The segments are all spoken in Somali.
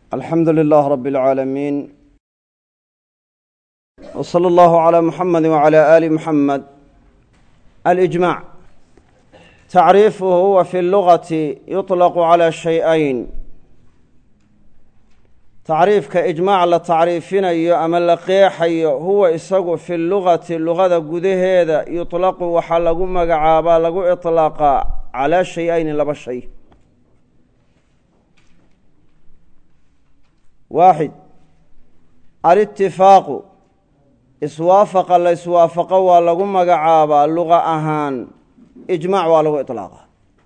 alxamdu lilah rab اlcaalamiin w slى اllahu عlى muxamadi wعlى ali muxamed alijmac tacriifuhu huwa fi اllugati yuطlaqu calى shay-ayn tacriifka ijmaac la tacriifinayo ama la qeexayo huwa isagu fi lugati lugada gudaheeda yuطlaqu waxaa lagu magacaabaa lagu iطlaaqaa calaa shay-ayni laba shay. waaxid alitifaaqu iswaafaqa la iswaafaqo waa lagu magacaabaa luqa ahaan, ijmaac waa lagu iطlaaqa.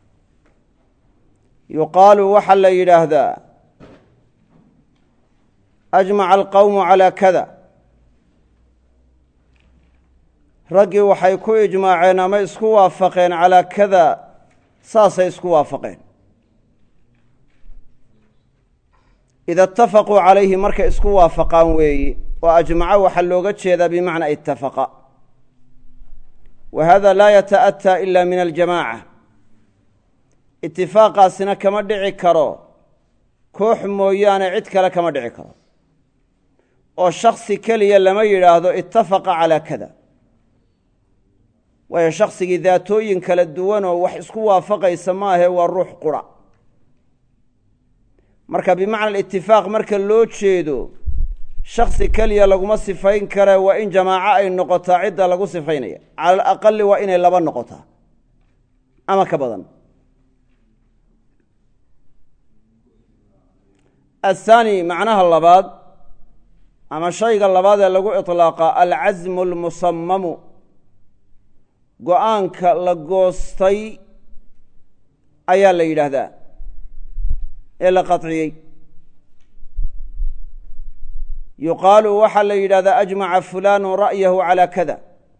yuqaalu waxaa la yidhaahdaa ajmaca alqowmu calaa kada, raggii waxay ku ijmaaceen ama isku waafaqeen calaa kada, saasay isku waafaqeen. ida itafaquu calayhi markay isku waafaqaan weeyi, oo ajmaco waxaa looga jeedaa bimacnaa itafaqa. wa hada laa yata'ataa ila min aljamaaca, itifaaqaasina kama dhici karo koox mooyaane cid kale kama dhici karo, oo shaksi keliya lama yidhaahdo itafaqa calaa kada, waayo shaksigii daatooyin kala duwan oo wax isku waafaqaysa maahe waa ruux qura. marka bimacna alitifaaq marka loo jeedo shaksi keliya laguma sifayn kare, waa in jamaaco ay noqotaa cidda lagu sifaynaya, cala alaqali waa inay laba noqotaa ama ka badan. athaani macnaha labaad ama shayga labaad ee lagu iطlaaqa alcasmu almusamamu, go-aanka la goostay ayaa la yidhaahdaa ee la qaطciyey. yuqaalu waxaa la yidhahdaa ajmaca fulaanu ra'yahu calaa kada,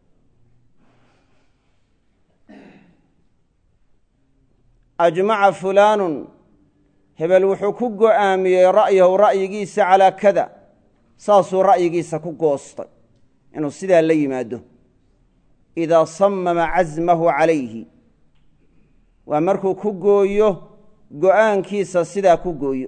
ajmaca fulaanun hebel wuxuu ku go-aamiyey ra'yahu ra'yigiisa calaa kada, saasuu ra'yigiisa ku goostay inuu sidaa la yimaado. idaa samama casmahu calayhi waa markuu ku gooyo go-aankiisa sidaa ku gooyo.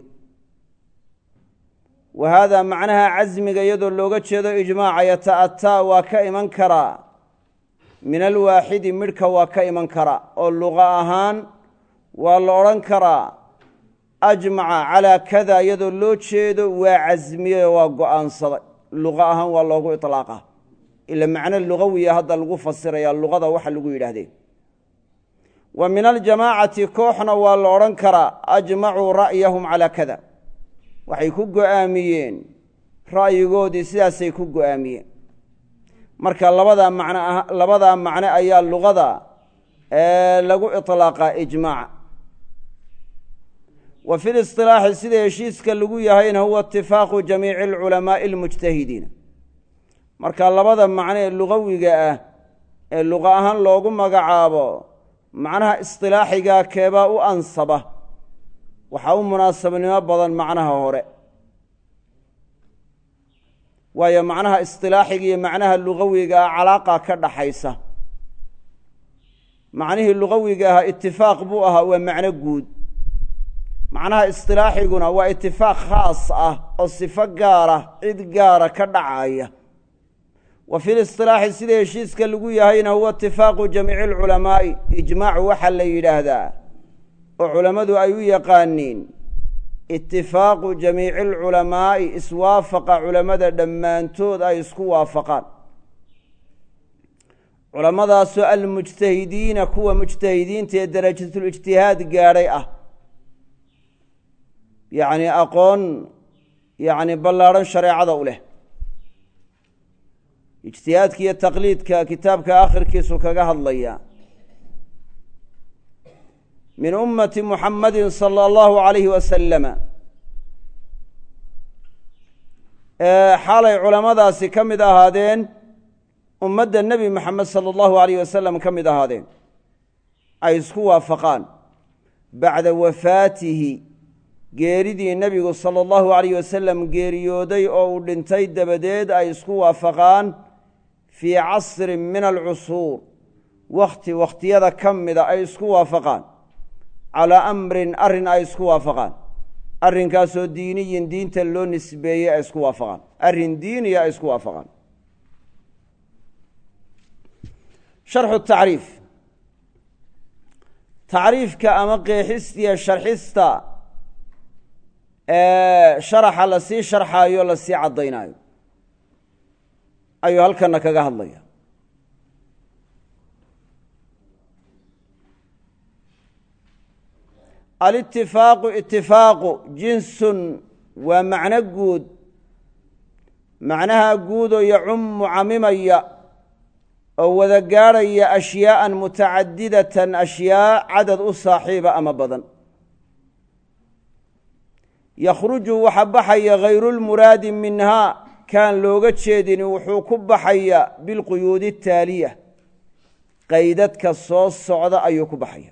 wa haadaa macnaha casmiga iyadoo looga jeedo ijmaaca yata'ataa waa ka iman karaa min alwaaxidi midhka waa ka iman karaa, oo luqa ahaan waa la odhan karaa ajmaca calaa kada iyadoo loo jeedo waa casmiyey oo waa go-aansaday, luqa ahaan waa loogu iطlaaqa. ila macno lugawiya hadda lagu fasirayaa luqada waxa lagu yidhaahdee. wa min aljamaacati kooxna waa la odhan karaa ajmacuu ra'yahum calaa kada, waxay ku go-aamiyeen ra'yigoodii sidaasay ku go-aamiyeen. marka labadaa macno ayaa luqada lagu iطlaaqaa ijmaaca. wa fi lisilaaxi sida heshiiska lagu yahayna huwa itifaaqu jamiici alculamaa'i almujtahidiina. marka labada macno ee lugawiga ah ee luqa ahaan loogu magacaabo macnaha isilaaxigaa keebaa u ansaba, waxaa u munaasabnimo badan macnaha hore, waayo macnaha isilaaxiga iyo macnaha lugawiga ah calaaqa ka dhaxaysa. macnihii lugawiga ahaa itifaaq buu ahaa, waa macno guud. macnaha isilaaxiguna waa itifaaq khaas ah oo sifo gaara cid gaara ka dhacaya. wa fi lisilaaxi sida heshiiska lagu yahayna huwa itifaaqu jamiici alculamaa'i, ijmaacu waxaa la yidhaahdaa oo culammadu ay u yaqaaniin itifaaqu jamiici alculamaa'i, iswaafaqa culammada dhammaantood ay isku waafaqaan. culammadaasoo almujtahidiina kuwa mujtahidiinta ee darajatulijtihaad gaadhay ah, yacni aqoon ballaadhan shareecada u leh. ijtihaadka iyo taqliidka kitaabka akhirkiisu kaga hadlaya. min ummati muxamadin sala allahu alayhi wasalama, xaalay culammadaasi ka mid ahaadeen ummadda nebi moxamed sala allahu alayh wasalam ka mid ahaadeen, ay isku waafaqaan bacda wafaatihi, geeridii nebigu sala allahu alayh wasalam geeriyooday oo uu dhintay dabadeed ay isku waafaqaan fii casrin min alcusuur, wakhtiyada ka mida ay isku waafaqaan calaa amrin arrin ay isku waafaqaan. arrinkaasoo diiniyin diinta loo nisbeeyey ay isku waafaqaan arrin diiniya ay isku waafaqaan sharxu tacriif tacriifka ama qeexistiiyo sharxista sharaxa la sii sharxaayo la sii caddaynaayo ayuu halkana kaga hadlaya alitifaaqu itifaaqu jinsun waa macno guud macnaha guudoo yacumu camimaya oo wada gaadhaya ashyaa'an mutacadidatan ashyaa cadad u saaxiiba ama badan yakhruju waxa baxaya hayrulmuraadi minhaa kaan looga jeedin wuxuu ku baxaya bilquyuudi ataaliya qaydadka soo socda ayuu ku baxaya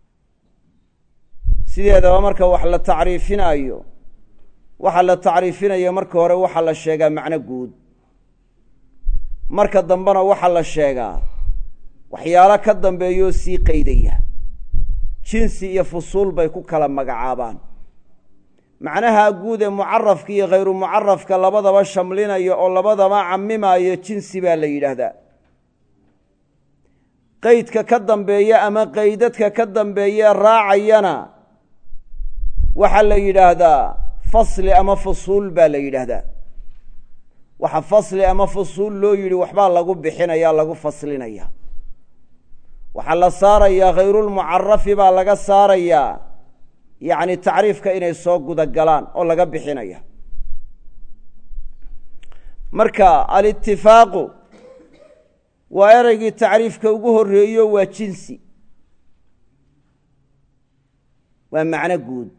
sideedaba marka wax la tacriifinayo waxa la tacriifinayo marka hore waxaa la sheegaa macno guud marka dambena waxaa la sheegaa waxyaalo ka dambeeyoo sii qaydaya jinsi iyo fusuul bay ku kala magacaabaan macnaha guud ee mucarafka iyo khayru mucarafka labadaba shamlinaya oo labadaba camimaayo jinsi baa la yidhaahdaa qaydka ka dambeeya ama qaydadka ka dambeeye raacayana waxaa la yidhaahdaa fasli ama fusuul baa la yidhaahdaa waxa fasli ama fusuul loo yidhi waxbaa lagu bixinaya lagu faslinaya waxaa la saarayaa khayrulmucarafi baa laga saarayaa yacni tacriifka inay soo guda galaan oo laga bixinaya marka alitifaaqu waa ereygii tacriifka ugu horreeyo waa jinsi waa macno guud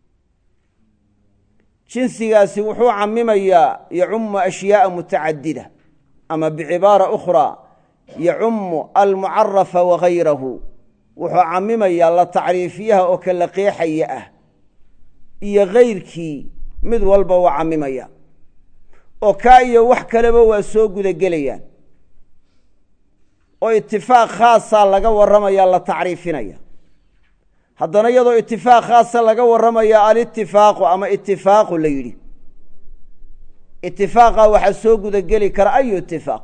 jinsigaasi wuxuu camimayaa yacumu ashyaaءa mutacadida ama bicibaara ukhraa yacumu almucarafa wagayrahu wuxuu camimayaa la tacriifiyaha oo kala qeexaya ah iyo kayrkii mid walba waa camimaya oo kaa iyo wax kaleba waa soo gudagelayaan oo itifaaq khaasaa laga warramaya la tacriifinaya haddana iyadoo itifaaq khaasa laga warramaya alitifaaqu ama itifaaqu la yidhi itifaaqa waxaa soo gudageli kara ayu itifaaq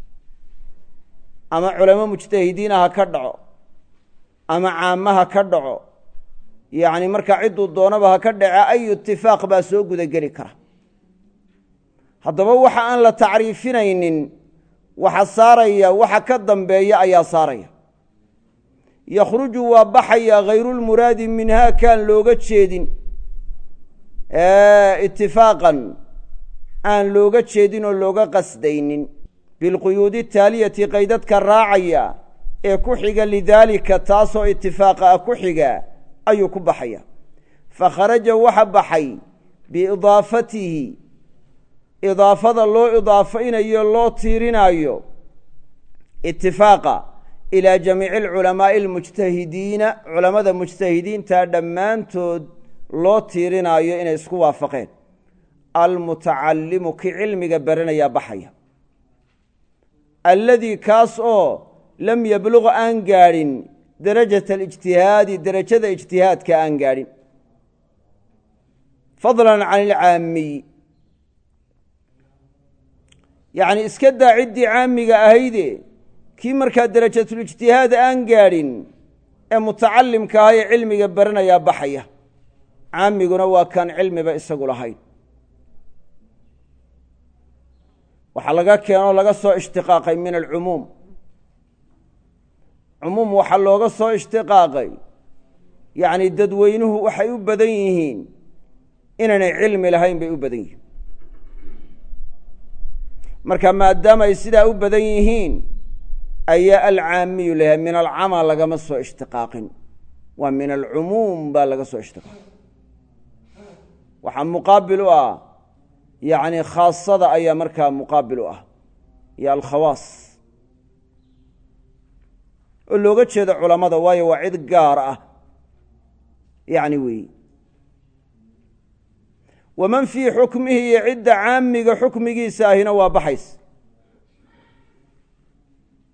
ama culamo mujtahidiina ha ka dhaco ama caamaha ka dhaco yacni markaa cidduu doonaba ha ka dhace ayu itifaaq baa soo gudageli kara haddaba waxa aan la tacriifinaynin waxa saaraya waxa ka dambeeya ayaa saaraya yakhruju waa baxaya hayrulmuraadi minhaa kaan looga jeedin itifaaqan aan looga jeedin oo looga qasdaynin bilquyuudi taaliyati qaydadka raacaya ee ku xiga lidaalika taasoo itifaaqa ah ku xiga ayuu ku baxaya fakharaja waxa baxay biidaafatihi idaafada loo idaafaynayo loo tiirinaayo itifaaqa ilaa jamiici alculamaa'i almujtahidiina culammada mujtahidiinta dhammaantood loo tiirinaayo inay isku waafaqeen almutacallimu ki cilmiga baranayaa baxaya alladii kaas oo lam yabluq aan gaadhin darajata alijtihaadi derajada ijtihaadka aan gaadhin fadlan can ilcaamiy yacni iska daa ciddii caamiga ahayde kii markaa derajatulijtihaad aan gaadhin ee mutacalimka aha ee cilmiga baranayaa baxaya caamiguna waa kaan cilmiba isagu lahayn waxaa laga keenoo laga soo ishtiqaaqay min alcumuum cumuum waxaa looga soo ishtiqaaqay yacni dadweynuhu waxay u badan yihiin inaanay cilmi lahayn bay u badan yihiin marka maadaama ay sidaa u badan yihiin ayaa alcaamiyu laha min alcamaa lagama soo ishtiqaaqin waa min alcumuum baa laga soo ishtiqaaqay waxaa muqaabil u ah yacni khaasada ayaa markaa muqaabil u ah iyo alkhawaas oo looga jeedo culammada waayo waa cid gaar ah yacni weeyi waman fii xukmihi iyo cidda caamiga xukmigiisa ahina waa baxays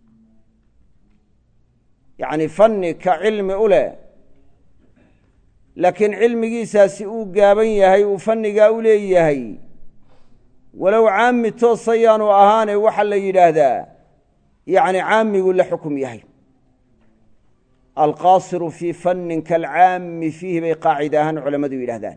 yacni fanni ka cilmi u leh laakiin cilmigiisaasi uu gaaban yahay uu fannigaa u leeyahay walow caami toosa yaanu ahaane waxaa la yidhaahdaa yacni caamigu la xukum yahay alqaasiru fii fannin kaalcaami fiihi bay qaacida ahaan culammadu yidhahdaan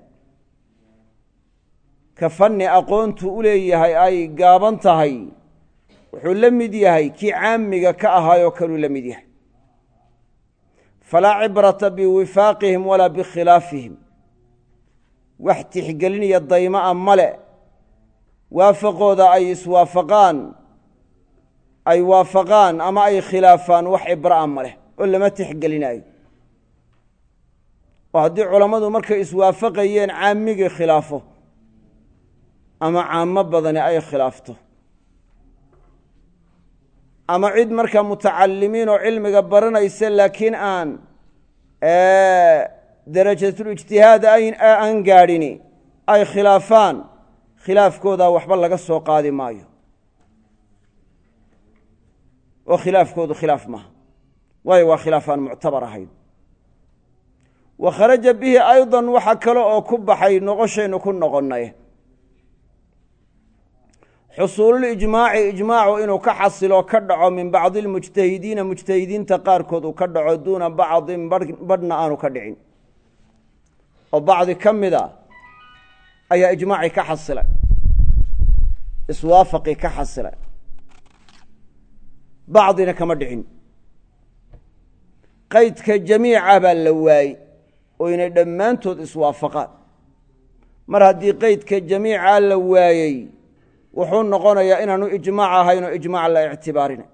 ka fanni aqoontu u leeyahay ay gaaban tahay wuxuu la mid yahay kii caamiga ka ahaayoo kaluu la mid yahay falaa cibrata biwifaaqihim walaa bikhilaafihim wax tixgelinaya dayma'a male waafaqooda ay iswaafaqaan ay waafaqaan ama ay khilaafaan wax cibra'a ma leh oo lama tixgelinaayo oo haddii culammadu markay iswaafaqayeen caamigii khilaafo ama caamo badani ay khilaafto ama cid markaa mutacalimiin oo cilmiga baranaysa laakiin aan darajatulijtihaad aan gaadhini ay khilaafaan khilaafkoodaa waxba laga soo qaadi maayo oo khilaafkoodu khilaaf maaha waayo waa khilaaf aan muctabar ahayn wa kharaja bihi aydan waxa kale oo ku baxay noqoshaynu ku noqonnay xusuululijmaaci ijmaacu inuu ka xasilo ka dhaco min bacdi almujtahidiina mujtahidiinta qaarkood uu ka dhaco duuna bacdin badhna aanu ka dhicin oo bacdi ka mida ayaa ijmaacii ka xasilay iswaafaqii ka xasilay bacdina kama dhicin qaydka jamiica baa la waayey oo inay dhammaantood iswaafaqaan mar haddii qaydka jamiica la waayey wuxuu noqonayaa inaanu ijmaac ahayn oo ijmaac la ictibaarinay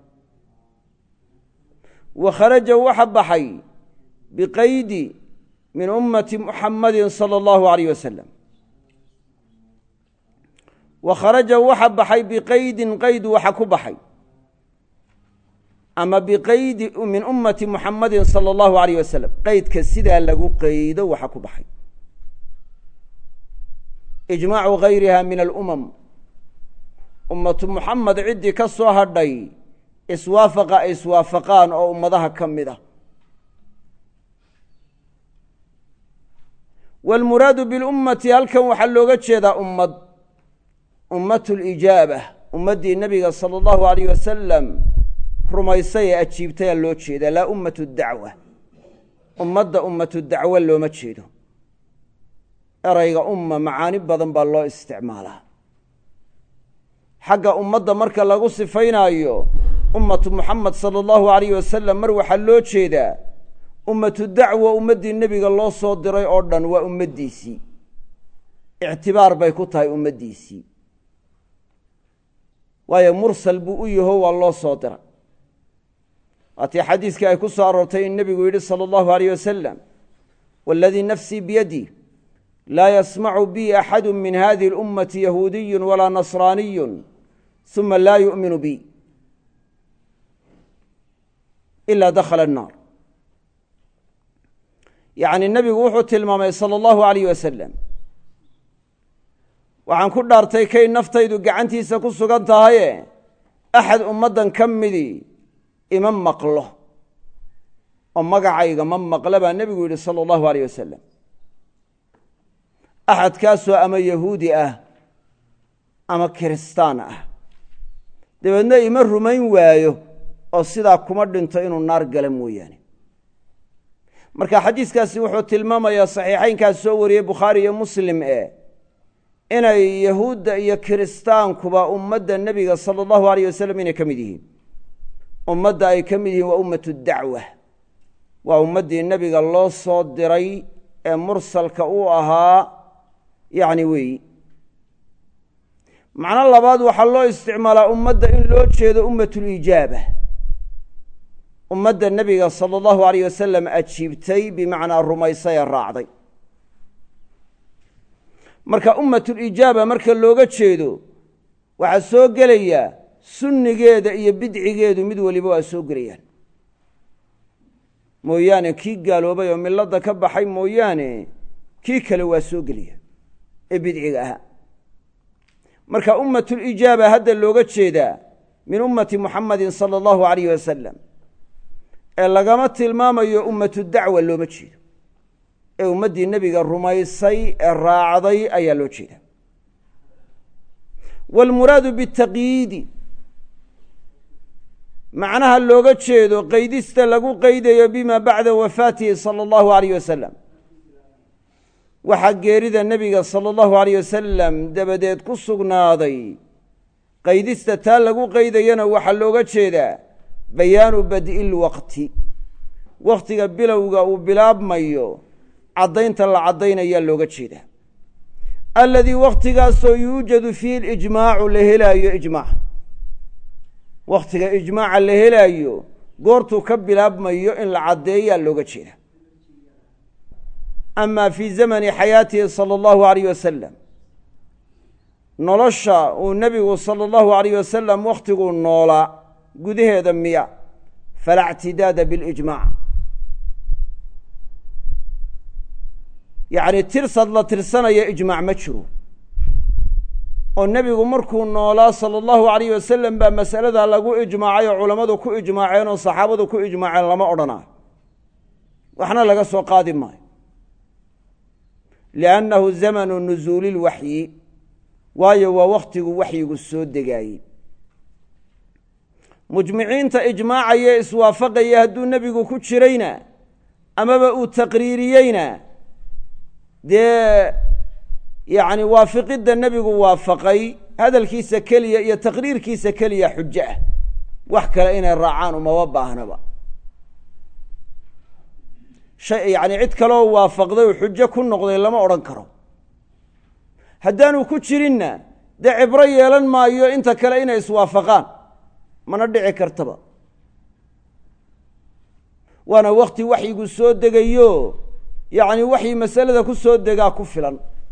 wa kharaja waxa baxay biqaydi min ummati muxammadin sala allahu alayh wasalam wa kharaja waxa baxay biqaydin qayd waxa ku baxay ama biqaydi min ummati muxammadin sala allahu alayh wasalam qaydka sidaa lagu qaydo waxa ku baxay ijmaacu gayriha min alumam ummatu muxamed ciddii ka soo hadhay iswaafaqa ay iswaafaqaan oo ummadaha ka mid ah waalmuraadu bilummati halkan waxaa looga jeedaa ummad ummatu lijaaba ummaddii nebiga sala allahu alayh wasalam rumaysay ee ajiibtayaa loo jeedaa laa ummatu dacwa ummadda ummatu dacwo looma jeedo erayga umma macaani badan baa loo isticmaalaa xagga ummadda marka lagu sifaynaayo ummatu muxamed sala allahu alayh wasalam mar waxaa loo jeedaa ummatu dacwa ummaddii nebiga loo soo diray oo dhan waa ummaddiisii ictibaar bay ku tahay ummaddiisii waayo mursal buu u yaho waa loo soo diray waatii xadiiskii ay ku soo aroortay in nebigu yidhi sala allahu alayh wasalam waaladii nafsii biyadih laa yasmacu bi axadu min hadihi اlummati yahuudiyun walaa nasraaniyun uma laa yu'minu bi ila dakhala الnaar yacni nebigu wuxuu tilmaamay sala allahu alayh wasalam waxaan ku dhaartay kay naftaydu gacantiisa ku sugan tahaye axad ummaddan ka midii ima maqlo oo magacayga ma maqla baa nebigu yidhi sala allahu alayh wasalam axadkaasoo ama yahuudi ah ama kiristaan ah dabeedna ima rumayn waayo oo sidaa kuma dhinto inuu naar gala mooyaane marka xadiiskaasi wuxuu tilmaamayaa saxiixaynkaas soo wariyey bukhaari iyo muslim inay yahuudda iyo kiristaankuba ummadda nebiga sala allahu alayh wasalam inay ka mid yihiin ummadda ay ka mid yihiin waa ummatu dacwa waa ummaddii nebiga loo soo diray ee mursalka uu ahaa yacni weeyi macno labaad waxaa loo isticmaalaa ummadda in loo jeedo ummatulijaaba ummadda nebiga sala allahu alayh wasalam ajiibtay bimacnaa rumaysay ee raacday marka ummatulijaaba marka looga jeedo waxaa soo gelaya sunnigeeda iyo bidcigeedu mid waliba waa soo gelayaan mooyaane kii gaaloobay oo milladda ka baxay mooyaane kii kale waa soo gelaya ee bidciga ahaa marka ummatulijaaba hadda looga jeedaa min ummati muxamadin sala allahu alayh wasalam ee lagama tilmaamayo ummatu dacwa looma jeedo ee ummaddii nebiga rumaysay ee raacday ayaa loo jeeda waalmuraadu bitaqyiidi macnaha looga jeedo qaydista lagu qaydayo bima bacda wafaatihi sala allahu alayh wasalam waxaa geerida nebiga sala allahu alayh wasalam dabadeed ku sugnaaday qaydista taa lagu qaydayana waxaa looga jeedaa bayaanu bad'i lwaqti wakhtiga bilowga uu bilaabmayo caddaynta la caddaynayaa looga jeedaa aladii wakhtigaasoo yuujadu fiihi lijmaacu la helaayo ijmaac wakhtiga ijmaaca la helaayo goortuu ka bilaabmayo in la caddeeyaa looga jeeda ama fii zamani xayaatihi sala allahu alayh wasalam nolosha uu nebigu sala allahu alayh wasalam wakhtiguu noolaa gudaheeda miya falaa ictidaada bilijmaac yacni tirsad la tirsanaya ijmaac ma jiro oo nebigu markuu noolaa sala allahu alayh wasalam baa mas'aladaa lagu ijmaacay oo culammadu ku ijmaaceen oo saxaabadu ku ijmaaceen lama odhanaayo waxna laga soo qaadi maayo liannahu zamanu nusuuli lwaxyi waayo waa wakhtigu waxyigu soo degaayey mujmiciinta ijmaacaya iswaafaqaya hadduu nebigu ku jirayna amaba uu taqriiriyeyna dee yacni waafiqidda nebigu waafaqay hadalkiisa keliya iyo taqriirkiisa keliya xujo ah wax kale inay raacaan umaba baahnaba shay yacni cid kaloo waafaqday oo xujo ku noqday lama odhan karo haddaanu ku jirinna dee cibro yeelan maayo inta kale inay iswaafaqaan mana dhici kartaba waana wakhti waxyigu soo degayo yacni waxyi masalada ku soo degaa ku filan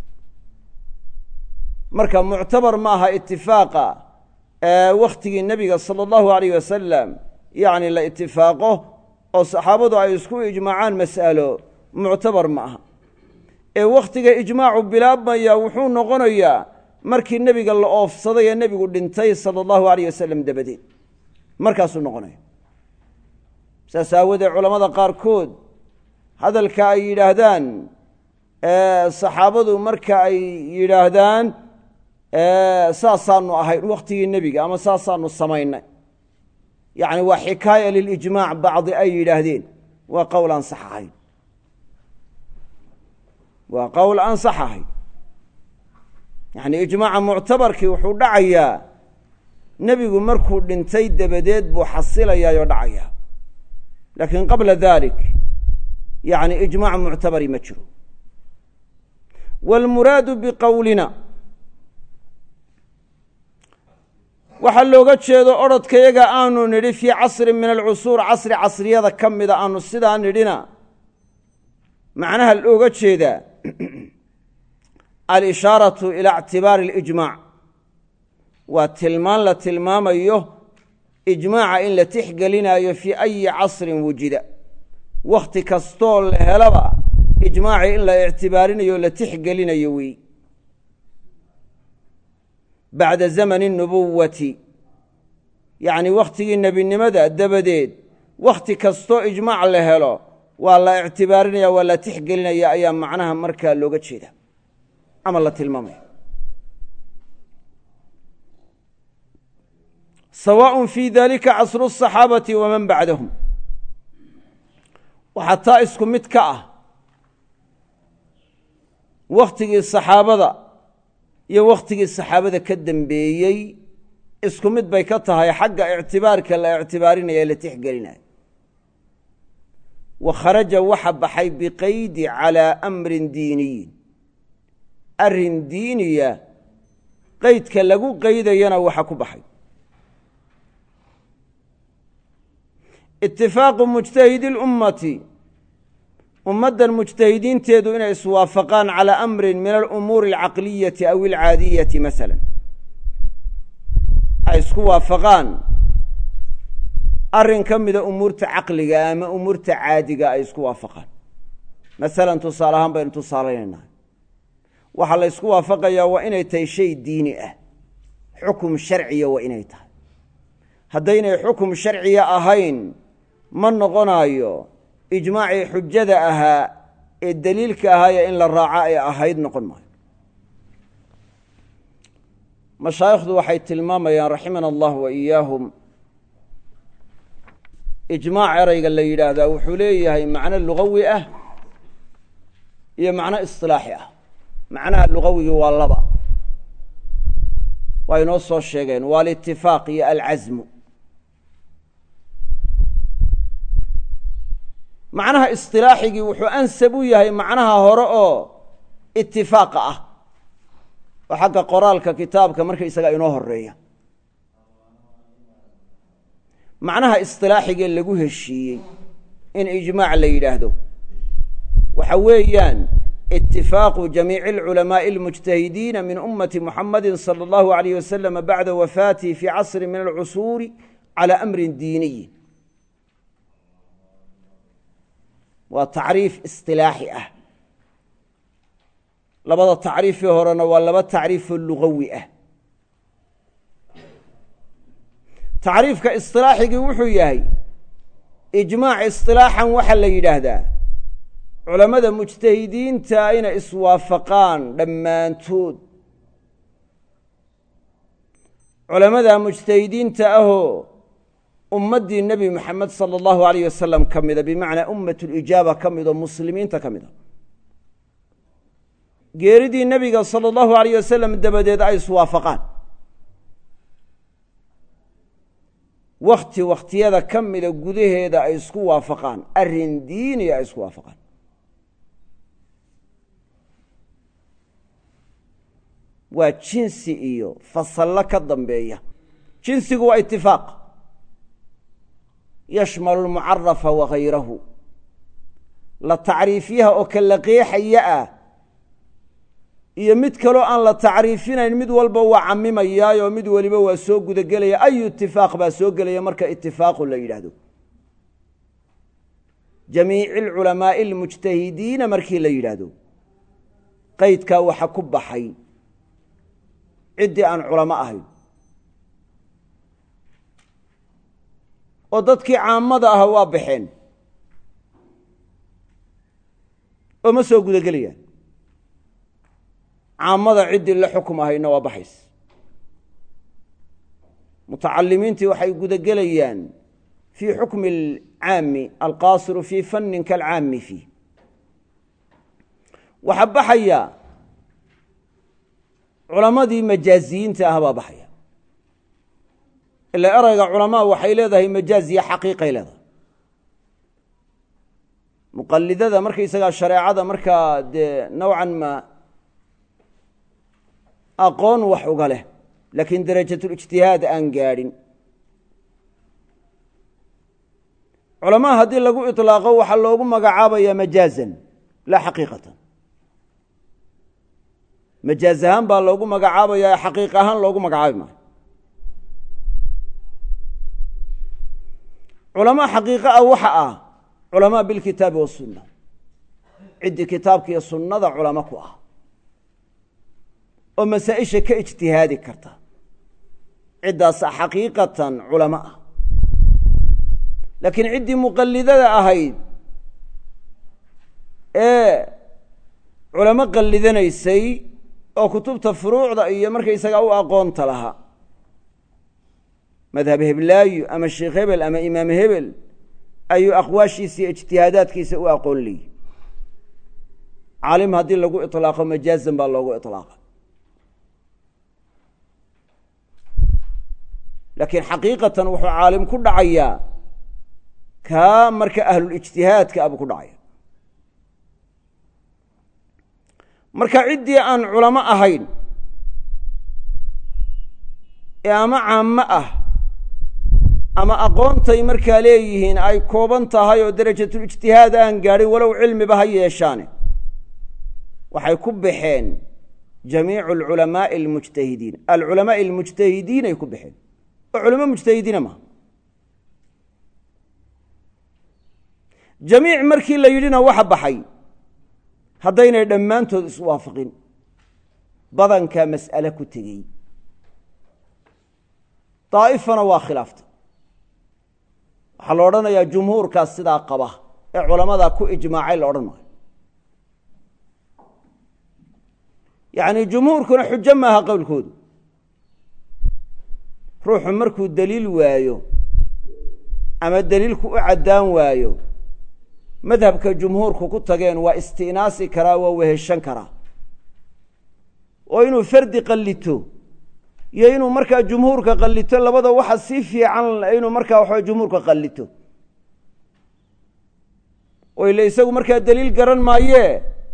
marka muctabar ma aha itifaaqa wakhtigii nebiga sala allahu alayh wasalam yacni la itifaaqo oo saxaabadu ay isku ijmaacaan mas'alo muctabar ma aha ee wakhtiga ijmaacu bilaabmaya wuxuu noqonayaa markii nebiga la oofsaday ee nebigu dhintay sala allahu alayh wasalam dabadeed markaasuu noqonaya saas aawadeed culamada qaarkood hadalka ay yidhaahdaan saxaabadu marka ay yidhaahdaan saasaanu ahayn wakhtigii nebiga ama saasaanu samaynay yacni waa xikaaya lilijmaac bacdi ay yidhaahdeen waa qowl aan sax ahayn waa qowl aan sax ahayn yacni ijmaaca muctabarkii wuxuu dhacayaa nebigu markuu dhintay dabadeed buu xasilayaayoo dhacayaa laakiin qabla dalik yacni ijmaac muctabari ma jiro waalmuraadu biqowlina waxaa looga jeedo odrhodkayaga aanu nidhi fii casrin min alcusuur casri casriyada ka mida aanu sidaa nidhina macnaha looga jeedaa alishaaratu ilaa ictibaari alijmaac waa tilmaan la tilmaamayo ijmaaca in la tixgelinaayo fii ayi casrin wujida wakhti kastoo la helaba ijmaacii in la ictibaarinayo o la tixgelinayo wey bacda zamani nubuwati yacni wakhtigii nebinimada dabadeed wakhti kastoo ijmaac la helo waa la ictibaarinaya waa la tixgelinaya ayaa macnaha markaa looga jeeda ama la tilmaamaya sawaaء fii dalika casru الصaxaabati waman bacdahum waxaa taa isku mid ka ah wakhtigii saxaabada iyo wakhtigii saxaabada ka dembeeyey isku mid bay ka tahay xagga ictibaarka la ictibaarinaya la tixgelinayo wa kharaja waxa baxay biqaydi calىa amrin diiniyin arrin diiniya qeydka lagu qaydayana waxa ku baxay itifaaqu mujtahidi اlummati ummaddan mujtahidiinteedu inay iswaafaqaan calaa amrin min alumuuri alcaqliyati aw alcaadiyati masalan ay isku waafaqaan arrin ka mida umuurta caqliga ama umuurta caadiga ay isku waafaqaan masalan tusaale ahaan baynu tusaalaynaynaa waxaa la ysku waafaqayaa waa inay tahay shay diini ah xukum sharciya waa inay tahay haddaynay xukum sharciya ahayn ma noqonaayo ijmaacii xujada ahaa ee daliilka ahaaya in la raaco ay ahayd noqon maayo. mashaayikhdu waxay tilmaamayaan raximana allah wa iyaahum, ijmaac erayga la yidhaahdaa wuxuu leeyahay macno lugawi ah iyo macno isilaaxi ah. macnaha lugawigii waa laba, waa inoo soo sheegeen, waa alitifaaq iyo alcasmu. macnaha isilaaxigii wuxuu ansab u yahay macnaha hore oo itifaaqa ah, oo xagga qoraalka kitaabka markaysaga inoo horeeya. macnaha isilaaxigee lagu heshiiyey in ijmaac la yidhaahdo waxa weeyaan itifaaqu jamiici alculamaaءi اlmujtahidiina min ummati muxamadi salى اllahu عalayh wasalam bacda wafaatihi fi casri min alcusuuri calى amri diiniyi. waa tacriif isilaaxi ah. labada tacriifii horena waa laba tacriifoo lugawi ah. tacriifka isilaaxigii wuxuu yahay ijmaac isilaaxan waxaa la yidhaahdaa culammada mujtahidiinta inay iswaafaqaan dhammaantood. culammada mujtahidiinta ahoo ummaddii nebi moxamed sala allahu alayh wasalam ka mida, bimacnaa ummatulijaaba ka mid oo muslimiinta ka mida, geeridii nebiga sala allahu alayh wasalam dabadeed ay iswaafaqaan. wakhtiyada ka mida gudaheeda ay isku waafaqaan, arrin diiniya ay isku waafaqaan. waa jinsi iyo fasallo ka dambeeya. jinsigu waa itifaaq yashmalu lmucarafa wagayrahu. la tacriifyaha oo ka la qeexaya ah iyo mid kaloo aan la tacriifinayn, mid walba waa camimayaayoo mid waliba waa soo gudagelaya. ayu itifaaq baa soo gelaya marka itifaaqu la yidhaahdo. jamiici alculamaa'i almujtahidiina markii la yidhaahdo, qaydkaa waxa ku baxay ciddii aan culamo ahayn, oo dadkii caamada aha waa baxeen oo ma soo gudagelayaan. caamada ciddii la xukum ahayna waa baxays. mutacalimiintii waxay gudagelayaan fii xukmi alcaami alqaasiru fii fannin kaalcaami fiih. waxaa baxaya culammadii majaaziyiinta ah baa baxaya. ilaa erayga culamaa waxay leedahay majaaz iyo xaqiiqay leedahay. muqalidada markaysagaa shareecada markaa dee nowcan ma aqoon wax uga leh, laakiin darajatulijtihaad aan gaadhin. culamaa haddii lagu iطlaaqo waxaa loogu magacaabaya majaazan laa xaqiiqatan. majaaz ahaan baa loogu magacaabaya, xaqiiq ahaan loogu magacaabi maayo. culamaa xaqiiqo ah waxa ah culamaa bilkitaabi wasunna, ciddii kitaabka iyo sunnada culamo ku ah oo masaa-isha ka ijtihaadi karta, ciddaasa xaqiiqatan culamo ah. laakiin ciddii muqallidada ahayd ee culamo qallidanaysay oo kutubta furuucda iyo markaysagaa u aqoonta lahaa, madhab heblaayo ama sheekh hebel ama imaam hebel ayuu aqwaashiisa iyo ijtihaadaadkiisa u aqoon leeyey. caalim haddii lagu iطlaaqo majaazan baa loogu iطlaaqa. laakiin xaqiiqatan wuxuu caalim ku dhacayaa kaa marka ahlulijtihaadka abuu ku dhacaya. marka ciddii aan culamo ahayn ee ama caamo ah ama aqoontay markaa leeyihiin ay kooban tahay oo darajatulijtihaad aan gaadhin, walow cilmiba ha yeeshaane, waxay ku baxeen jamiicu alculamaa'i almujtahidiin. alculamaa'i almujtahidiin ay ku baxeen, oo culamo mujtahidiina maha. jamiic markii la yidhina waxa baxay haddaynay dhammaantood iswaafaqin, badankaa mas'ale ku tegey. daa'ifana waa khilaafta. waxaa la odhanayaa jumhuurkaas sidaa qaba ee culammadaa ku ijmaacay la odhan maayo. yacni jumhuurkuna xujo maaha qowlkoodu ruuxu markuu daliil waayo ama daliilku u caddaan waayo madhabka jumhuurku ku tageen waa isti'naasi karaa waa weheshan karaa oo inuu fardi qallito iyo inuu markaa jumhuurka qallito labada waxa sii fiican inuu markaa waxa jumhuurka qallito oo ila isagu markaa daliil garan maayee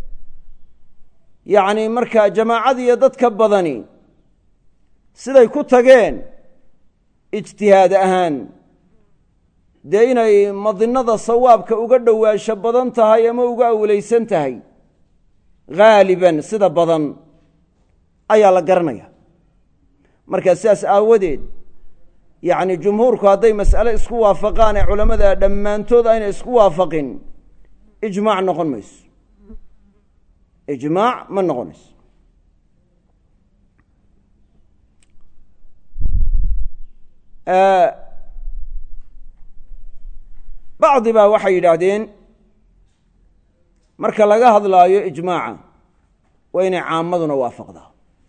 yacni markaa jamaacadii iyo dadka badani siday ku tageen ijtihaad ahaan dee inay madinada sawaabka uga dhowaansho badan tahay ama uga awlaysan tahay haaliban sida badan ayaa la garanaya markaa sidaas aawadeed yacni jumhuurku hadday mas'ale isku waafaqaan ee culammada dhammaantood ayna isku waafaqin ijmaac noqon mayso ijmaac ma noqonayso bacdi baa waxay yidhaahdeen marka laga hadlaayo ijmaaca waa inay caammaduna waafaqdaa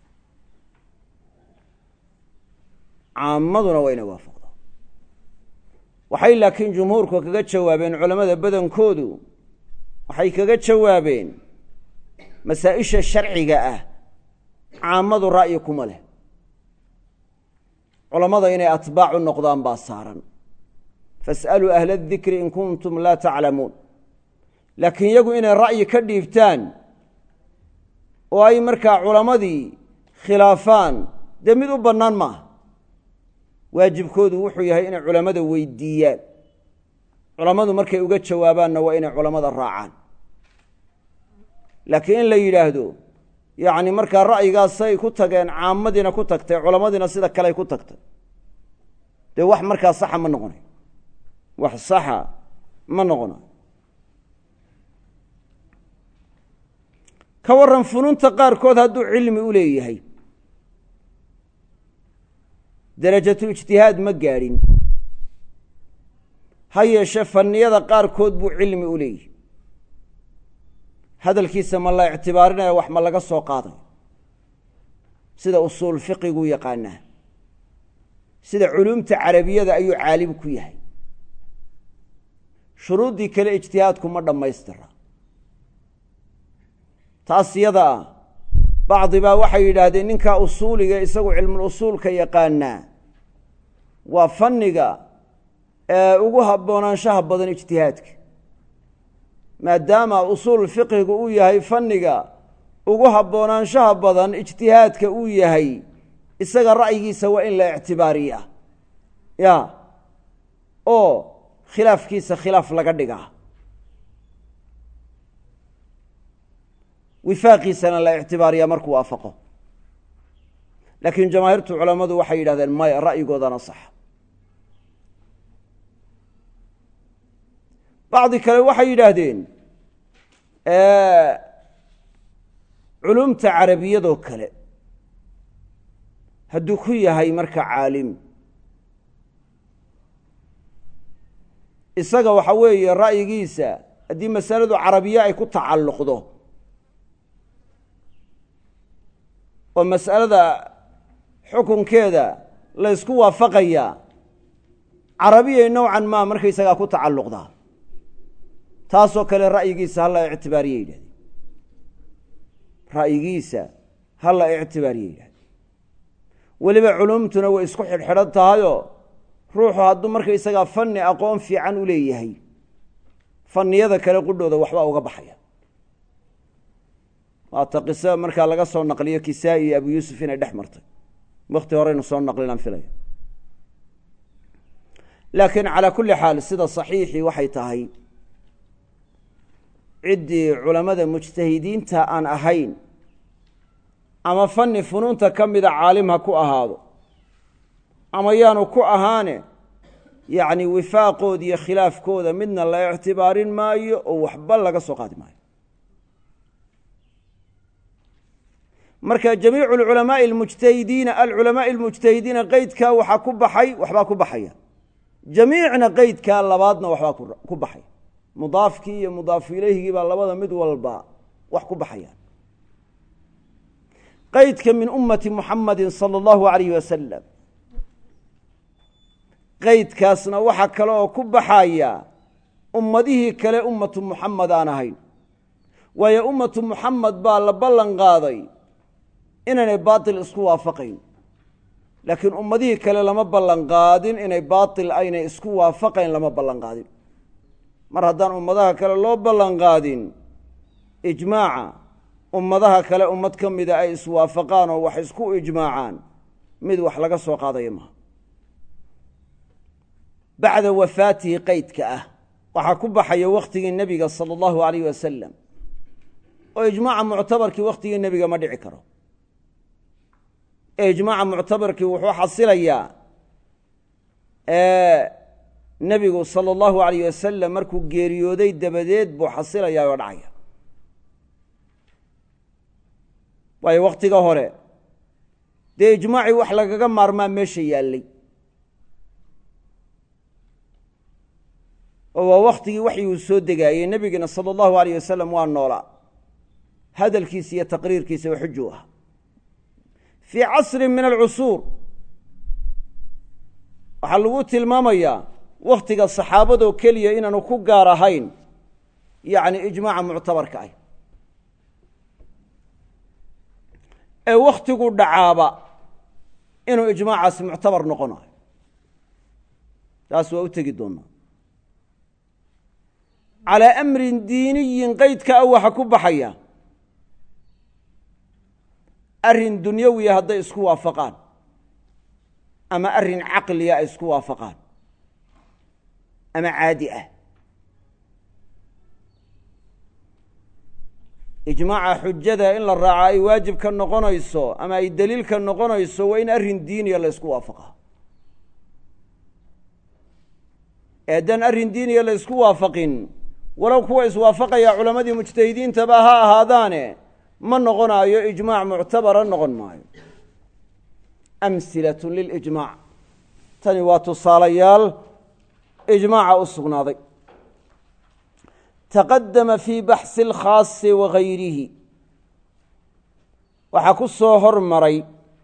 caammaduna waa inay waafaqdaa waxay laakiin jumhuurku kaga jawaabeen culammada badankoodu waxay kaga jawaabeen masaa-isha sharciga ah caammadu ra'yi kuma leh culammada inay atbaac u noqdaan baa saaran fas'aluu ahla adikri in kuntum laa taclamuun laakiin iyagu inay ra'yi ka dhiibtaan oo ay markaa culammadii khilaafaan dee mid u bannaan maaha waajibkoodu wuxuu yahay inay culammada weydiiyaan culammadu markay uga jawaabaanna waa inay culammada raacaan laakiin in la yidhaahdo yacni markaa ra'yigaasay ku tageen caammadiina ku tagtay culammadiina sida kaley ku tagtay dee wax markaa saxa ma noqonayo wax saxa ma noqonayo ka warran funuunta qaarkood hadduu cilmi u leeyahay darajatu ijtihaad ma gaadhin ha yeeshee fanniyada qaarkood buu cilmi u leeyahay hadalkiisa ma la ictibaarinaya wax ma laga soo qaaday sida usuul fiqiguu yaqaanaa sida culuumta carabiyada ayuu caalim ku yahay shuruuddii kale ijtihaadku ma dhammaystira taas yada ah bacdi baa waxay yidhaahdeen ninkaa usuuliga isagu cilmul usuulka yaqaanaa waa fanniga ee ugu habboonaanshaha badan ijtihaadka maadaama usuul fiqhigu uu yahay fanniga ugu habboonaanshaha badan ijtihaadka uu yahay isaga ra'yigiisa waa in la ictibaariyaa ya oo khilaafkiisa khilaaf laga dhigaa wifaaqiisana la ictibaariyaa markuu waafaqo laakiin jamaahiirtu culammadu waxay yidhahdeen maya ra'yigoodana sax bacdi kale waxay yidhaahdeen culumta carabiyadoo kale hadduu ku yahay marka caalim isaga waxa weeye ra'yigiisa haddii masaladu carabiya ay ku tacalluqdo oo mas'alada xukunkeeda la ysku waafaqayaa carabiyay nowcan maa markaysagaa ku tacalluqdaa taasoo kale ra'yigiisa ha la ictibaariye yidhahdeen ra'yigiisa ha la ictibaariye yidhahdeen weliba culumtuna way isku xidhxidhan tahayoo ruuxu hadduu markaysagaa fanni aqoon fiican u leeyahay fanniyada kale qudhooda waxbaa uga baxaya waata qiso markaa laga soo naqliyo kisaa'i iyo abu yuusuf inay dhex martay wakhti horeynu soo naqlinaan filaya laakiin calaa kulli xaal sida saxiixii waxay tahay ciddii culammada mujtahidiinta aan ahayn ama fanni funuunta ka mida caalim ha ku ahaado ama yaanu ku ahaane yacni wifaaqooda iyo khilaafkooda midna la ictibaarin maayo oo waxba laga soo qaadi maayo marka jamiicu alculamaa'i almujtahidiina qeydkaa waxaa ku baxay waxbaa ku baxaya jamiicna qeydkaa labaadna waxbaa ku baxaya mudaafkii iyo mudaafu ilayhigii baa labada mid walba wax ku baxayaan qaydka min ummati muxamadin sala allahu alayh wasalam qaydkaasna waxaa kale oo ku baxaya ummadihii kale ummatu muxamed aan ahayn waayo ummatu muxamed baa la ballan qaaday inaynay baatil isku waafaqayn laakiin ummadihii kale lama ballan qaadin inay baatil aynay isku waafaqayn lama ballan qaadin mar haddaan ummadaha kale loo ballan qaadin ijmaaca ummadaha kale ummad ka mida ay iswaafaqaan oo wax isku ijmaacaan mid wax laga soo qaadaya maaha bacda wafaatihi qaydka ah waxaa ku baxaya wakhtigii nebiga sala allahu alayh wasalam oo ijmaaca muctabarkii wakhtigii nebiga ma dhici karo ee ijmaaca muctabarkii wuxuu xasilayaa nebigu sala allahu alayh wasalam markuu geeriyooday dabadeed buu xasilayaa oo dhacaya waayo wakhtiga hore dee ijmaacii wax lagaga maarmaa meesha yaallay oo waa wakhtigii waxyuu soo degaayey nebigina sala allahu alayh wasalam waa noolaa hadalkiisa iyo taqriirkiisa oo xuju ah fii casrin min alcusuur waxaa lagu tilmaamayaa wakhtiga saxaabadoo keliya inaanu ku gaar ahayn yacni ijmaaca muctabarka ah ee wakhtigu dhacaaba inuu ijmaacaasi muctabar noqonayo taas waa u tegi doonaa calaa amrin diiniyin qaydka ah waxa ku baxaya arrin dunyawiya hadday isku waafaqaan ama arrin caqliya ay isku waafaqaan ama caadi ah ijmaaca xujada in la raaca ay waajib ka noqonayso ama ay daliil ka noqonayso waa in arrin diiniya la ysku waafaqaa ee haddaan arrin diiniya la ysku waafaqin walow kuwa iswaafaqaya culammadii mujtahidiintaba ha ahaadaane ma noqonaayo ijmaac muctabara noqon maayo amhilatun lilijmaac tani waa tusaalayaal ijmaaca u sugnaaday taqadama fii baxsi alkhaasi wagayrihi waxaa ku soo hormaray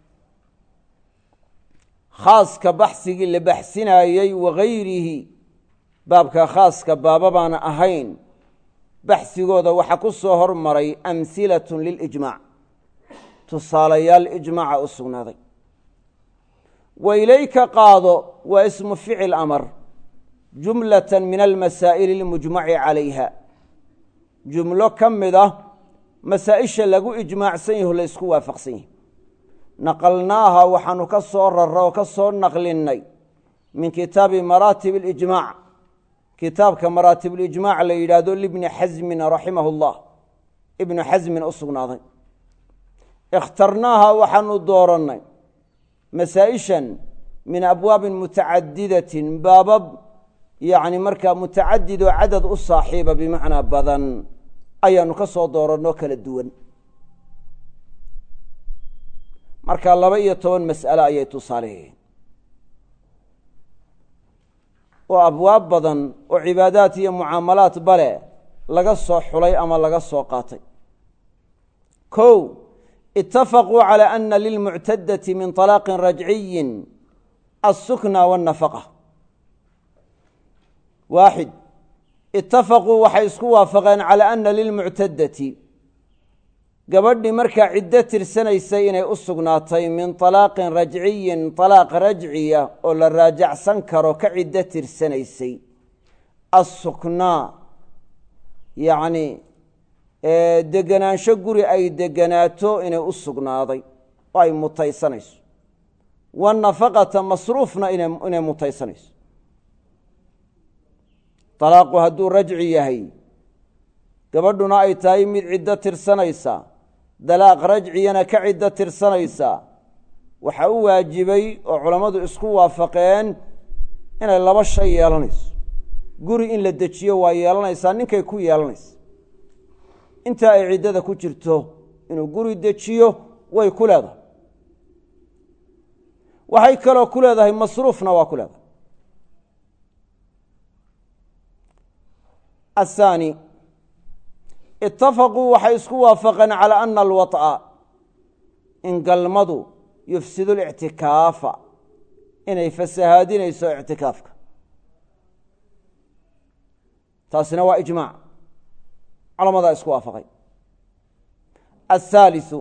khaaska baxsigii la baxsinaayey wagayrihi baabka khaaska baababaan ahayn baxsigooda waxaa ku soo hormaray amhilatun lilijmaac tusaalayaal ijmaaca u sugnaaday wa ilayka qaado waa ismu ficil amar jumlatan min almasaa'ili almujmaci calayha jumlo ka mid ah masaa-isha lagu ijmaacsan yaho la ysku waafaqsan yahi naqalnaaha waxaanu ka soo rara oo ka soo naqlinnay min kitaabi maraatib alijmaac kitaabka maraatibulijmaac la yidhaahdo libni xasmin raximahu اllah ibnu xasmin u sugnaaday ikhtarnaaha waxaanu doorannay masaa-ishan min abwaabin mutacadidatin baabab yacni markaa mutacadid oo cadad u saaxiiba bimacnaa badan ayaanu ka soo dooranoo kala duwan markaa 12 mas'ale ayay tusaaleeyeen oo abwaab badan oo cibaadaat iyo mucaamalaat bale laga soo xulay ama laga soo qaatay kow itafaquu calى ana lilmuctadati min طalaaqin rajciyin الsukna wالnafaqa waaxid itafaquu waxay isku waafaqeen calى ana lilmuctadati gabadhii markaa ciddo tirsanaysay inay u sugnaatay min طalaaqin rajciyin طalaaq rajciya oo la raajacsan karo ka ciddo tirsanaysay assuknaa yacni degenaansho guri ay deganaato inay u sugnaaday oo ay mutaysanayso wanafaqata masruufna inay mutaysanayso طalaaqu hadduu rajci yahay gabadhuna ay tahay mid ciddo tirsanaysa dalaaq rajciyana ka ciddo tirsanaysa waxaa u waajibay oo culammadu isku waafaqeen inay 2 shay yeelanayso guri in la dejiyo waa yeelanaysaa ninkay ku yeelanaysa intaa ay ciddada ku jirto inuu guri dejiyo way ku leedahay waxay kaloo ku leedahay masruufna waa ku leedahay aلthaani itafaquu waxay isku waafaqeen calى ana alwaط'a in galmadu yufsidu lictikaafa inay fasahaadinayso ictikaafka taasina waa ijmaac culamadaa isku waafaqay athaaliثu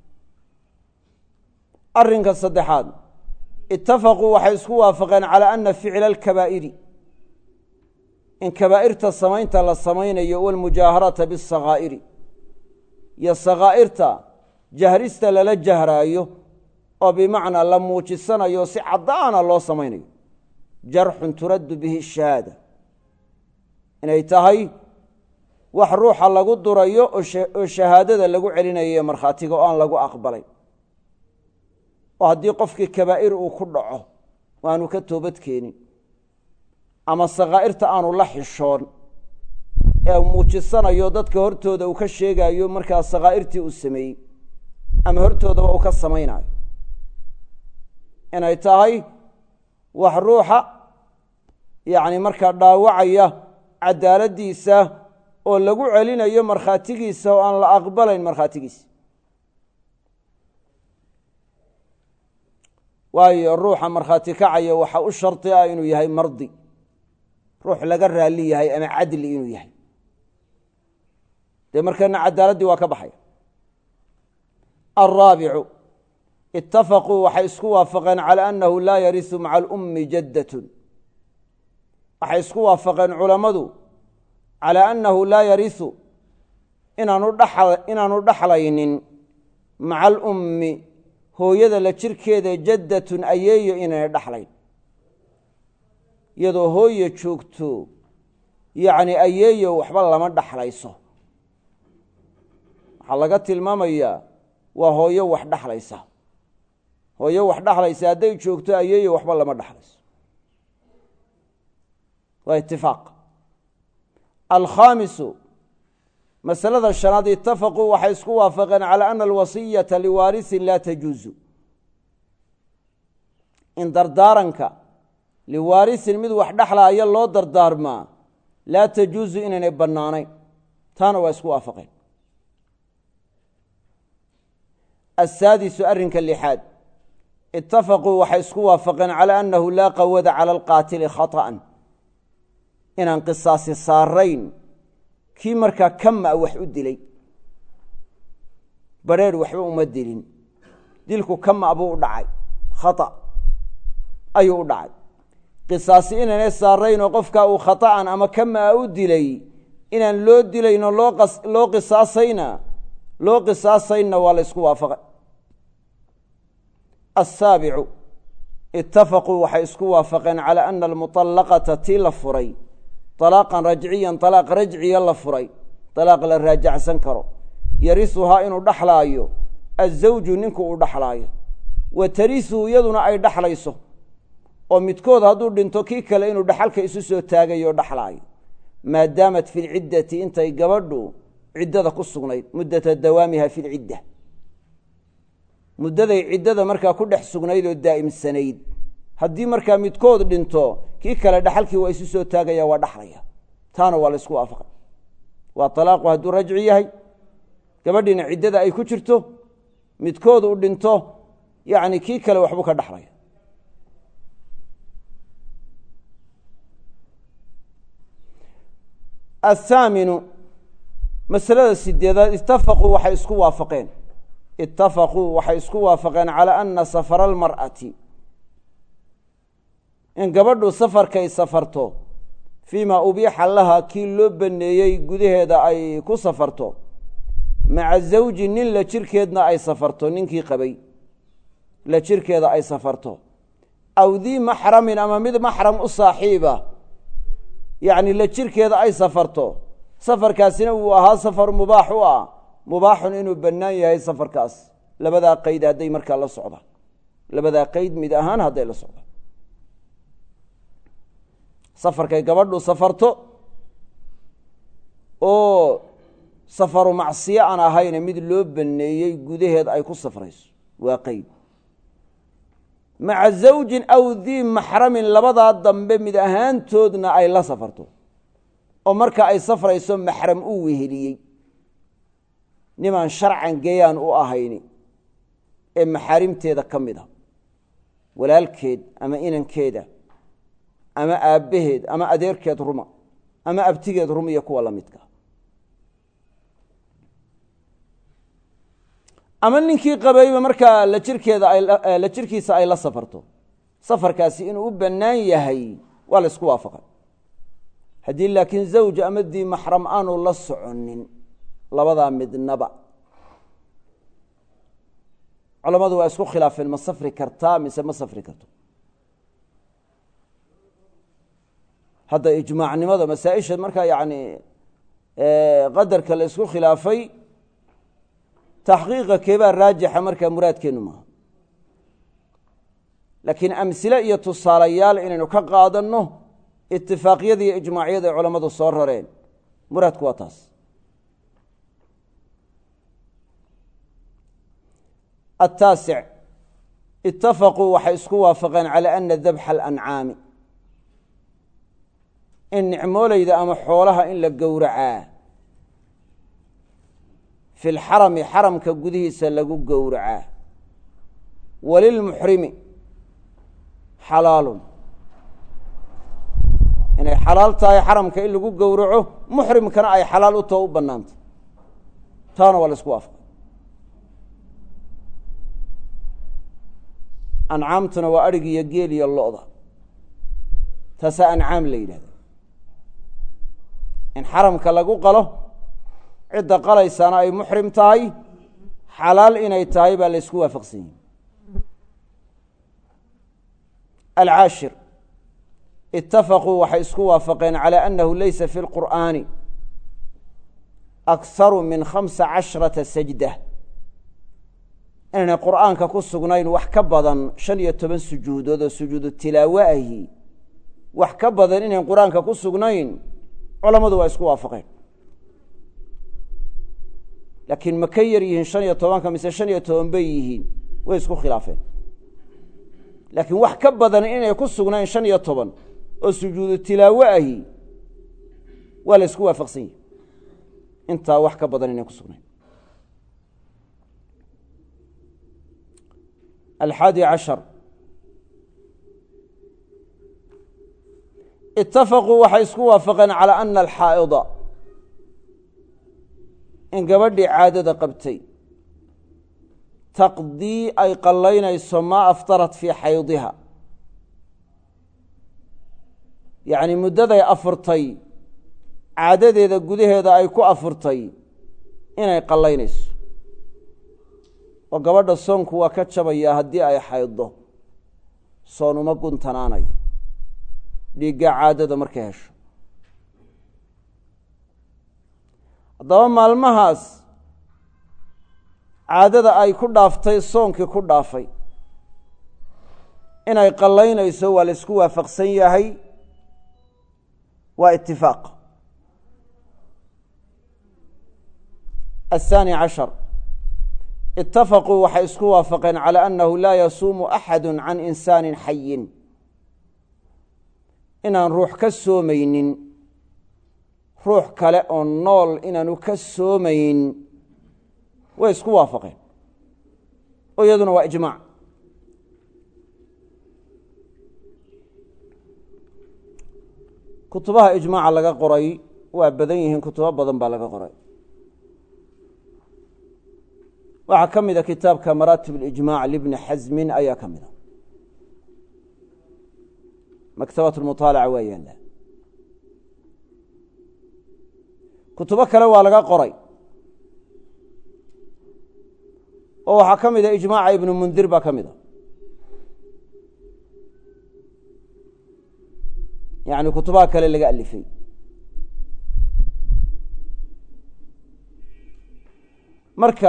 arrinka saddexaad itafaquu waxay isku waafaqeen calaa ana ficla alkabaa'iri in kabaa'irta samaynta la samaynayo walmujaaharata biاsakaa'iri iyo sakaa'irta jahrista lala jahraayo oo bimacnaa la muujisanayo si caddaana loo samaynayo jarxun turaddu bihi shahaada inay tahay wax ruuxa lagu durayo oo shahaadada lagu celinayo markhaatiga oo aan lagu aqbalay oo haddii qofkii kabaa'ir uu ku dhaco waanu ka toobad keenin ama sakaa'irta aanu la xishoon ee muujisanayo dadka hortooda uu ka sheegayo markaa sakaa'irtii uu sameeyey ama hortoodaba uu ka samaynayo inay tahay wax ruuxa yacni markaa dhaawacaya cadaaladdiisa oo lagu celinayo markhaatigiisa oo aan la aqbalayn markhaatigiisa waayo ruuxa markhaati kacaya waxaa u shardi ah inuu yahay mardi ruux laga raalli yahay ama cadli inuu yahay dee markana cadaaladdii waa ka baxaya alraabicu itafaquu waxay isku waafaqeen calى annahu laa yarisu maca alummi jaddatun waxay isku waafaqeen culammadu calaa annahu laa yarisu inaanu dhaxlaynin maca alummi hooyada la jirkeeda jaddatun ayeeyo inaynay dhaxlayn iyadoo hooye joogto yacni ayeeyo waxba lama dhaxlayso waxaa laga tilmaamayaa waa hooyo wax dhaxlaysa hooyo wax dhaxlaysa hadday joogto ayeeyo waxba lama dhaxlayso waa itifaaq alkhaamisu masalada shanaad itafaquu waxay isku waafaqeen calى ana alwasiyata liwaarisin laa tajuuzu in dardaaranka liwaarisin mid wax dhexlaaya loo dardaarmaa laa tajuuzu inaynay bannaanayn taana waa isku waafaqeen asaadisu arrinka lixaad itafaquu waxay isku waafaqeen calى annahu laa qawada calى alqaatili khaطأan inaan qisaasi saarayn kii markaa kama wax u dilay bareer waxba uma dilin dilku kama buu u dhacay khata ayuu u dhacay qisaasi inaanay saaraynoo qofkaa uu khata'an ama kama u dilay inaan loo dilayno loo qisaasayna waa la isku waafaqay asaabicu itafaquu waxay isku waafaqeen calى ana almuطallaqata tii la furay طalaaqan rajciyan طalaaq rajciya la furay طalaaq la raajacsan karo yarisuhaa inuu dhaxlaayo azawju ninku uu dhaxlaayo wa tarisuhu iyaduna ay dhaxlayso oo midkood hadduu dhinto kii kale inuu dhaxalka isu soo taagayo o dhaxlaayo maadaamat fi lciddati intay gabadhu ciddada ku sugnayd muddata dawaamiha fi lcidda muddaday ciddada markaa ku dhex sugnayd oo daa'imsanayd haddii markaa midkood dhinto kii kale dhaxalkii waa isu soo taagaya waa dhaxlaya taana waa la isku waafaqay waa talaaqu hadduu rajci yahay gabadhiina ciddada ay ku jirto midkood uu dhinto yacni kii kale waxbuu ka dhaxlaya athaaminu masalada sideedaad itafaquu waxay isku waafaqeen calى ana safara almar'ati in gabadhu safarkay safarto fii ma ubiixa laha kii loo baneeyey gudaheeda ay ku safarto maca zawji nin la jirkeedna ay safarto ninkii qabay la jirkeeda ay safarto aw dii maxramin ama mid maxram u saaxiiba yacni la jirkeeda ay safarto safarkaasina uu ahaa safar mubaax u ah mubaaxun inuu bannaan yahay safarkaas labadaa qayd hadday markaa la socdaan labadaa qayd mid ahaan hadday la socdaan safarkay gabadhu safarto oo safaru macsiyo aan ahayne mid loo baneeyey gudaheed ay ku safrayso waa qeyd maca zawjin aw dii maxramin labadaa dambe mid ahaantoodna ay la safarto oo marka ay safrayso maxram uu weheliyey nimaan sharcan geyaan u ahayni ee maxaarimteeda ka mid a walaalkeed ama inankeeda ama aabbaheed ama adeerkeed ruma ama abtigeed rum iyo kuwa la midka ama ninkii qabayba markaa la jirkiisa ay la safarto safarkaasi inuu u bannaan yahay waa la isku waafaqay haddii laakiin zawj ama dii maxram aanu la soconin labadaa midnaba culammadu waa isku khilaafeen ma safri kartaa mise ma safri karto hadda ijmaacnimada masaa-isha markaa yani qadarka la isku khilaafay taxqiiqa keebaa raajixa markaa muraadkeenu maaha laakiin amsile iyo tusaalayaal inaynu ka qaadanno itifaaqyada iyo ijmaacyada ay culammadu soo rareen muraadku waa taas التaaسع اتafaquu waxay isku waafaqeen calى ana dabxa alancaami in nicmoolayda ama xoolaha in la gowracaa fi lxarami xaramka gudihiisa lagu gowracaa walilmuxrimi xalaalun inay xalaal tahay xaramka in lagu gowraco muxrimkana ay xalaal u taho u bannaantay taana waa la isku waafaqay ancaamtuna waa adhig iyo geel iyo lo-da taasaa ancaam la yidhahda in xaramka lagu qalo cidda qalaysaana ay muxrim tahay xalaal inay tahay baa la ysku waafaqsan yahi alcaashir itafaquu waxay isku waafaqeen calى annahu laysa fi lqur'aani akharu min 15 sajda inaynay qur'aanka ku sugnayn wax ka badan 15 sujuudood oo sujuudu tilaawo ahi wax ka badan inayn qur-aanka ku sugnayn culammadu waa isku waafaqeen laakiin ma ka yar yihiin 15 mise 15 bay yihiin way isku khilaafeen laakiin wax ka badan inay ku sugnayn 15 oo sujuudu tilaawo ahi waa la isku waafaqsan yahi intaa wax ka badan inay ku sugnayn الحادي عشر اتafaquu waxay isku waafaqeen calى ana alxaa'ida in gabadhii caadada qabtay taqdii ay qallaynayso maa aftarat fii xaydiha yacni muddaday afurtay caadadeeda gudaheeda ay ku afurtay inay qallaynayso oo gabadha soonku waa ka jabayaa haddii ay xayddo soon uma guntanaanayo dhiigga caadada markay hesho haddaba maalmahaas caadada ay ku dhaaftay soonkii ku dhaafay inay qallaynayso waa la isku waafaqsan yahay waa itifaaq الثاني عشر itafaquu waxay isku waafaqeen calى annahu laa yasuumu axadu can insaani xayin inaan ruux ka soomaynin ruux kale oo nool inaanu ka soomayn way isku waafaqeen oo iyaduna waa ijmaac kutubaha ijmaaca laga qoray waa badan yihiin kutubo badan baa laga qoray waxaa ka mida kitaabka maraatib اlijmac libni xasmin ayaa ka mida maktabat lmuطaalaca waa yaalla kutubo kale waa laga qoray oo waxaa ka mida ijmaaca ibnu mundir baa ka mida yani kutubaha kale laga alifay marka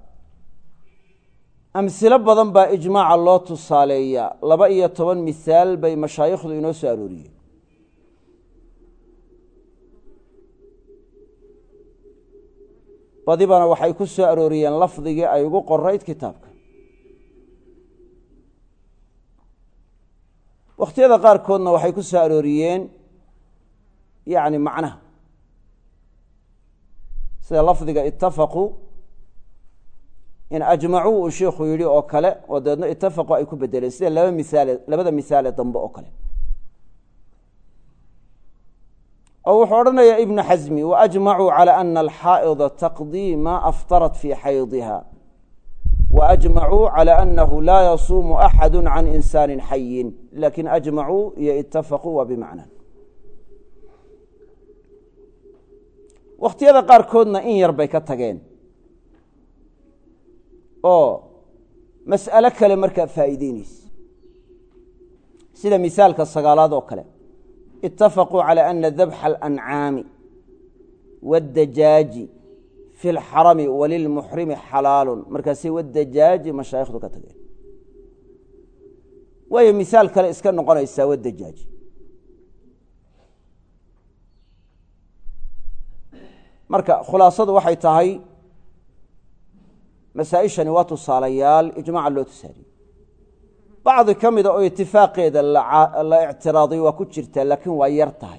amsilo badan baa ijmaaca loo tusaaleeyaa 12 misaal bay mashaayikhdu inoo soo arooriyeen badibana waxay ku soo arooriyeen lafdigii ay ugu qorayd kitaabka wakhtiyada qaarkoodna waxay ku soo arooriyeen yani macnaha sida lafdiga itafaquu in ajmacuu uu sheikhu yidhi oo kale oo dabeedna itafaqu ay ku bedeleen sida labada misaale dambe oo kale. oo wuxuu odhanayaa ibnu xasmi waajmacuu calى ana alxaa'ida taqdii ma aftarat fii xaydiha waajmacuu calى anahu laa yasuumu axadu can insaani xayin lakin ajmacuu iyo itafaquu waa bimacna. wakhtiyada qaarkoodna in yar bay ka tageen oo mas'alo kale markaa faa'iideynaysa sida misaalka sagaalaad oo kale itafaquu calى ana dabxa alancaami waاddajaaji fi اlxarami walilmuxrimi xalaalu markaasay waddajaaji mashaayikhdu ka tageen waayo misaal kale iska noqonaysaa waddajaaji. marka khulaasadu waxay tahay masaa-ishani waa tusaalayaal ijmaaca loo tusaaliyey. bacdi ka mida oo itifaaqeeda la ictiraaday waa ku jirtaa laakiin waa yar tahay.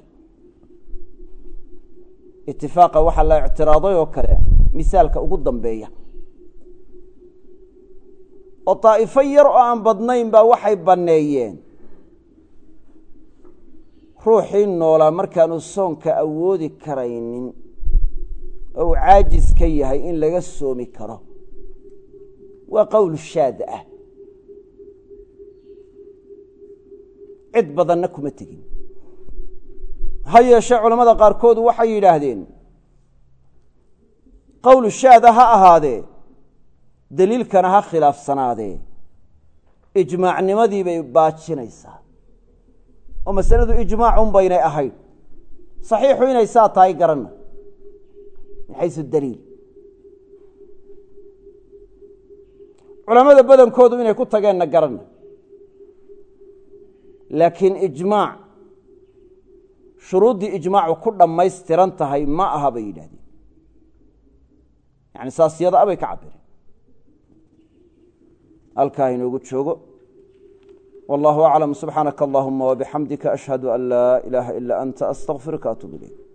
itifaaqa waxaa la ictiraaday oo kale misaalka ugu dambeeya oo daa'ifo yar oo aan badnayn baa waxay banneeyeen ruuxii noolaa markaanu soonka awoodi karaynin oo uu caajis ka yahay in laga soomi karo. waa qowl shaad ah, cid badanna kuma tegin. ha yeeshee culammada qaarkood waxay yidhaahdeen qowl shaada ha ahaadee deliilkana ha khilaafsanaadee ijmaacnimadii bay baajinaysaa oo masaladu ijmaacun baynay ahayd. saxiixu inay saa tahay garanna min xaysu daliil. culammada badankoodu inay ku tageenna garanna laakiin ijmaac shuruuddii ijmaacu ku dhammaystiran tahay ma aha bay yidhahdeen. yani saas yada abay ka cabireen. halkaa inoogu joogo. wallahu aclam. subxaanaka allahuma wabixamdika ashhadu an laa ilaaha ilaa anta astaqfiruka atuub ilayk.